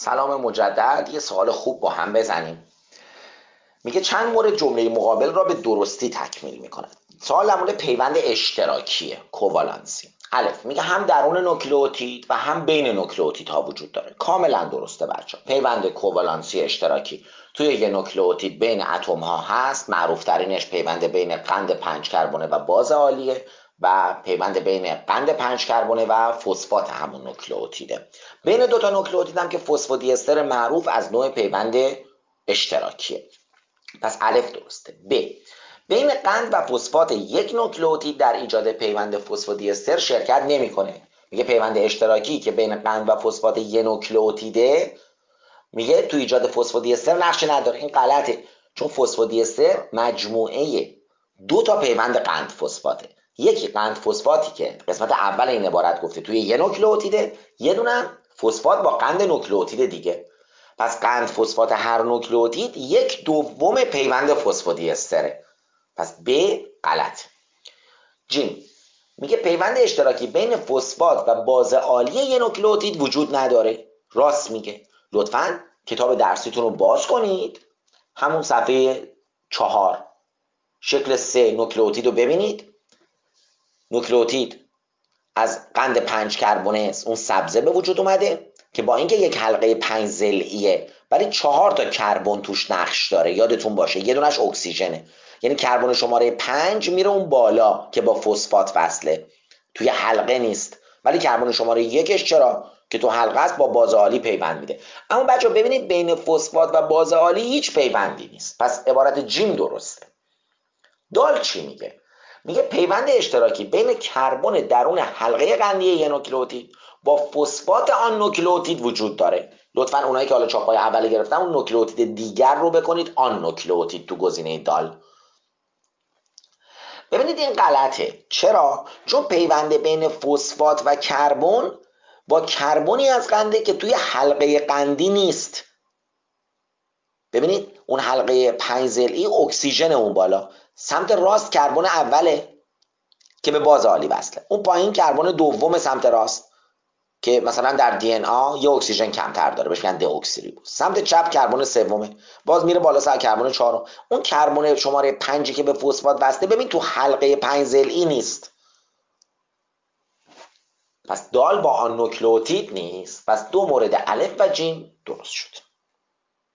سلام مجدد. یه سوال خوب با هم بزنیم. میگه چند مورد جمله مقابل را به درستی تکمیل میکند. سوال در مورد پیوند اشتراکیه، کووالانسی. الف میگه هم درون نوکلئوتید و هم بین نوکلئوتیدها وجود داره. کاملا درسته بچه‌ها. پیوند کووالانسی اشتراکی توی یه نوکلئوتید بین اتم ها هست. معروف ترینش پیوند بین قند 5 کربونه و باز عالیه و پیوند بین قند 5 کربونه و فسفات همون نوکلئوتیده. بین دو تا نوکلئوتید هم که فسفودی استر معروف از نوع پیوند اشتراکیه. پس الف درسته. ب بین قند و فسفات یک نوکلئوتید در ایجاد پیوند فسفودی استر شرکت نمیکنه. میگه پیوند اشتراکی که بین قند و فسفات یک نوکلئوتیده میگه تو ایجاد فسفودی استر نقش نداره. این غلطه، چون فسفودی استر مجموعه دو تا پیوند قند فسفاته. یکی قند فسفاتی که قسمت اول این عبارت گفته توی یک نوکلئوتیده، یه دونه فسفات با قند نوکلئوتید دیگه. پس قند فسفات هر نوکلئوتید یک دوم پیوند فسفودی استره. پس ب غلط. جیم میگه پیوند اشتراکی بین فسفات و باز عالی یک نوکلئوتید وجود نداره. راست میگه. لطفاً کتاب درسیتون رو باز کنید، همون صفحه 4 شکل 3 نوکلئوتید رو ببینید. نوکلئوتید از قند 5 کربونه اون سبزه به وجود اومده که با اینکه یک حلقه 5 ضلعیه ولی 4 تا کربن توش نقش داره. یادتون باشه یه دونش اکسیژنه، یعنی کربن شماره 5 میره اون بالا که با فسفات وصله، توی حلقه نیست. ولی کربن شماره 1ش چرا که تو حلقه است با باز عالی پیوند میده. اما بچه‌ها ببینید بین فسفات و باز عالی هیچ پیوندی نیست. پس عبارت جیم درسته. دال چی میگه؟ میگه پیوند اشتراکی بین کربن درون حلقه قندی یک نوکلئوتید با فسفات آن نوکلئوتید وجود داره. لطفاً اونایی که حالا چاپای اولی گرفتن اون نوکلئوتید دیگر رو بکنید آن نوکلئوتید تو گزینه دال. ببینید این غلطه. چرا؟ چون پیوند بین فسفات و کربن با کربنی از قنده که توی حلقه قندی نیست. ببینید اون حلقه 5 ضلعی اکسیژن اون بالا، سمت راست کربن اوله که به باز عالی وصله، اون پایین کربن دوم سمت راست که مثلا در دی ان ا یه اکسیژن کمتر داره بهش میگن دئوکسیریبوس. سمت چپ کربن سومه، باز میره بالا سر کربن چهارم. اون کربن شماره 5 که به فسفات وصله ببین تو حلقه 5 ضلعی نیست. پس دال با آن نوکلئوتید نیست. پس دو مورد الف و جیم درست شد.